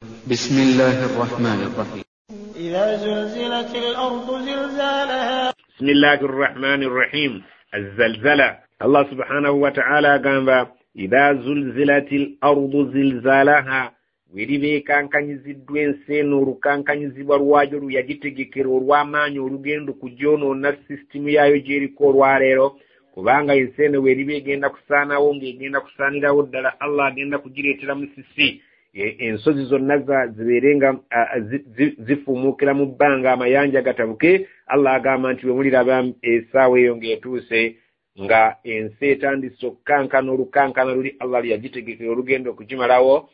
بسم الله الرحمن الرحيم إذا زلزلت الأرض زلزالها بسم الله الرحمن الرحيم الزلزلة الله سبحانه وتعالى قام إذا زلزلت الأرض زلزالها wiribe kankanyiziddwa ensi eno olukankanyizibwa lwajo luyagitegekera olw'amaanyi olugendo kujonoona sisitimu yaayo gy'eriko olwaleero kubanga ensi eno weribe egenda kusaanawo ng'egenda kusaanirawo ddala Allah agenda kugireetera musisi ensozi zonna zibeerenga zifuumuukira mu bbanga amayanja gatabuke. Allah agamba nti bwe muliraba essaawa eyo ng'etuuse nga ensi etandise okukankana olukankana luli Allah lyagitegekera olugendo okugimalawo.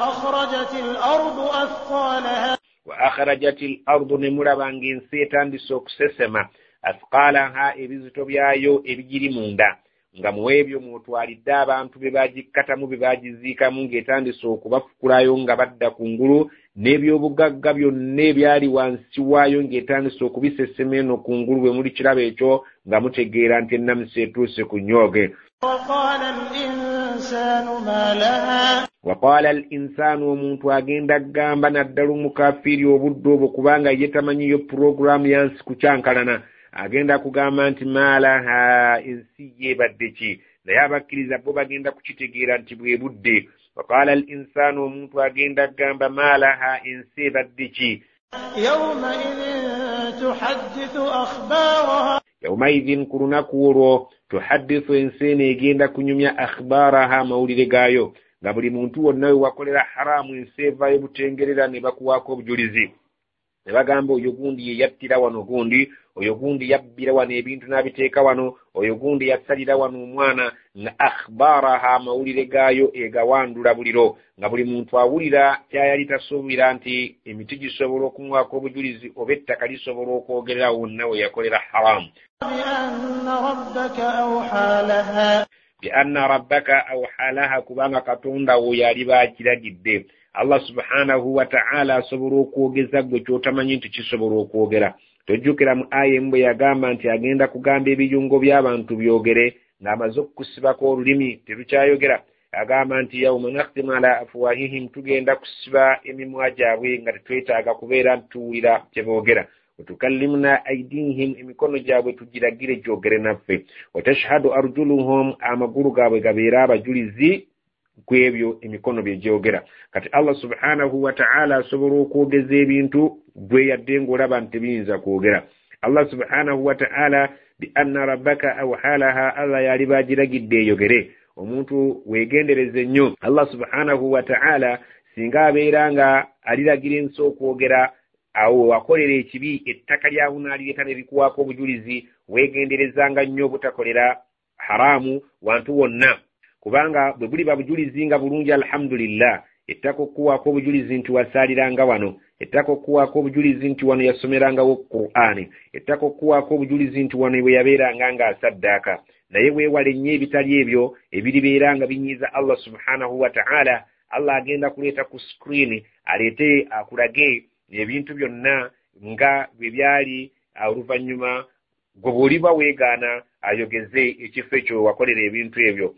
وأخرجت الأرض نمربا نجنسي تاندسوك سسما أثقالها ebizito byayo ebigiri munda nga muwebyo mutwalidde abantu bebagikkatamu bebagiziikamu ng'etandise okubafukulayo nga badda ku ngulu n'ebyobugagga byonna ebyali wansi waayo ng'etandise okubisesema eno ku ngulu bwe muli kirabo ekyo nga mutegeera nti ennamusa etuuse ku nnyoge. وقال الإنسان وmuntu agenda gamba naddala omukafiri obudde obwo kubanga ye tamanyiyo program yansi kucyankalana agenda kugamba nti malaha ensi yebadde ki naye abakkiriza bo bagenda kukitegeera nti bwe budde. وقال الإنسان omuntu agenda gamba malaha ensi ebadde ki يومئذ ku lunaku olwo tuhaddithu ensi eno egenda kunyumya akhbaraha mawulire gaayo nga buli muntu wonna we wakolera haramu ensi evaayo butengerera ne bakuwaako obujulizi ne bagamba oyo gundi ye yattira wano gundi oyo gundi yabbira wano ebintu n'abiteeka wano oyo gundi yasalira wano omwana nga akhbaraha mawulire gaayo egawandula buliro nga buli muntu awulira kyayali tasuubira nti emiti gisobola okumuwaako obujulizi oba ettaka lisobola okwogerera wonna we yakolera haramu. بأن ربك أوحى لها kubanga katonda wo yali bakiragidde. Allah subhanahu wa ta'ala asobola okwogeza gwe kyotamanyi nti kisobola okwogera. Tojjukira mu aya emu bwe yagamba nti agenda kugamba ebiyungo by'abantu byogere ng'amaze okusibako olulimi terukyayogera. Agamba nti yawma nakhtimu ala afwahihim tugenda kusiba emimwa gyabwe nga tetwetaaga kubeera ntuwulira kye boogera. وتكلمنا أيديهم emikono gyabwe tugiragire gyogere naffe. watashhadu arjuluhum amagulu gaabwe gabeera abajulizi kwebyo emikono bye gyogera. Kati Allah subhanahu wa ta'ala asobola okwogeza ebintu gwe yadde ng'olaba nti biyinza kwogera. Allah subhanahu wa ta'ala bi anna rabbaka awhalaha Allah yali bagiragidde eyogere. Omuntu weegendereze nnyo Allah subhanahu wa ta'ala singa abeera nga aliragira ensi okwogera awo wakolera ekibi ettaka lyawunaalireta ne likuwaako obujulizi weegenderezanga nnyo obutakolera haramu wantu wonna kubanga bwe buliba bujulizi nga bulungi alhamdulillah ettaka okuwaako obujulizi nti wasaaliranga wano ettaka okuwaako obujulizi nti wano yasomerangawo Qur'ani ettaka okuwaako obujulizi nti wano bwe yabeeranga ng'asaddaaka naye weewale nnyo ebitali ebyo ebiribeera nga binyiiza Allah subhanahu wa ta'ala. Allah agenda kuleeta ku screen aleete akulage ebintu byonna nga bwe byali oluvannyuma gwe bw'oliba weegaana ayogeze ekifo ekyo wakolera ebintu ebyo.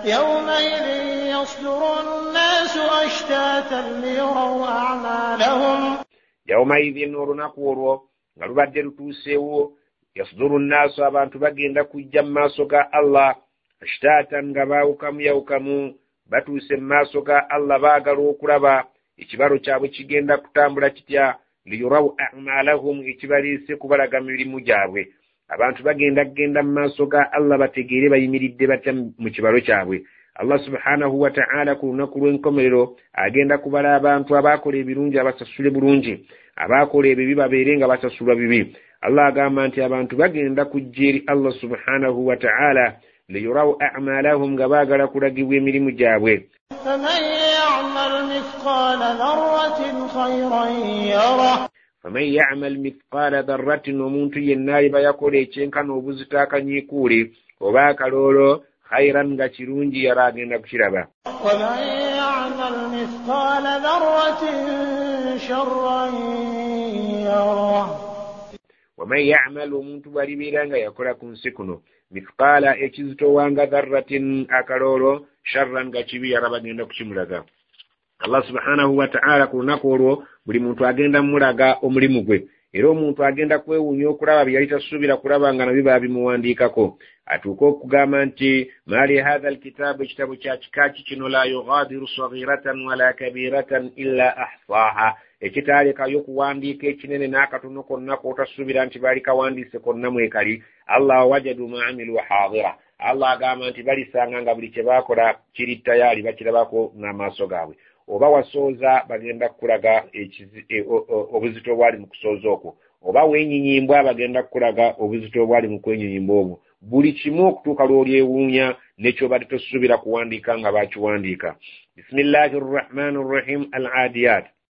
yawmaidhin olunaku olwo nga lubadde lutuuseewo yasduru nnaasu abantu bagenda kujja mu maaso ga Allah ashtatan nga baawukamu batuuse mu maaso ga Allah baagala okulaba ekibalo kyabwe kigenda kutambula kitya liyuraw a'malahum ekibaliise kubalaga mirimu gyabwe. Abantu bagenda mu maaso ga Allah bategeere bayimiridde batya mu kibalo kyabwe. Allah subhanahu wa ta'ala ku lunaku lw'enkomerero agenda kubala abantu abaakola ebirungi abasasule bulungi abaakola ebibi babeere nga basasulwa bibi. Allah agamba nti abantu bagenda kujja eri Allah subhanahu wa ta'ala liyuraw a'malahum nga baagala kulagibwa emirimu gyabwe. فمن يعمل مثقال ذرة omuntu yenna aliba yakola ekyenkana obuzito akanyiikuule oba akaloolo khairan nga kirungi yaba agenda kukiraba. ومن يعمل omuntu bw'alibeera nga yakola ku nsi kuno mithqala ekizito wanga dharratin akaloolo sharran nga kibi yaraba agenda kukimulaga. Allah subhanahu wa ta'ala ku lunaku olwo buli muntu agenda mulaga omulimu gwe era omuntu agenda kwewuunya okulaba byali tasuubira kulaba nga nabyo baabimuwandiikako atuuka okugamba nti maali hadha alkitaabu ekitabo kya kikaaki kino la yughadiru saghiratan wala kabiratan illa ahsaha ekitaalekayo kuwandiika ekinene n'akatono konna k'otasuubira nti baali kawandiise konna mwekali Allah wajadu ma amilu hadira Allah agamba nti balisanga nga buli kye baakola kiri tayali bakirabako n'amaaso gaabwe oba wasooza bagenda kukulaga obuzito obwali mu kusooza okwo oba weenyinyimbwa bagenda kukulaga obuzito obwali mu kwenyinyimbwa obwo buli kimu okutuuka lw'olyewuunya nekyobadde tosuubira kuwandiika nga baakiwandiika. Bismillahir rahmanir rahim. Al-adiyat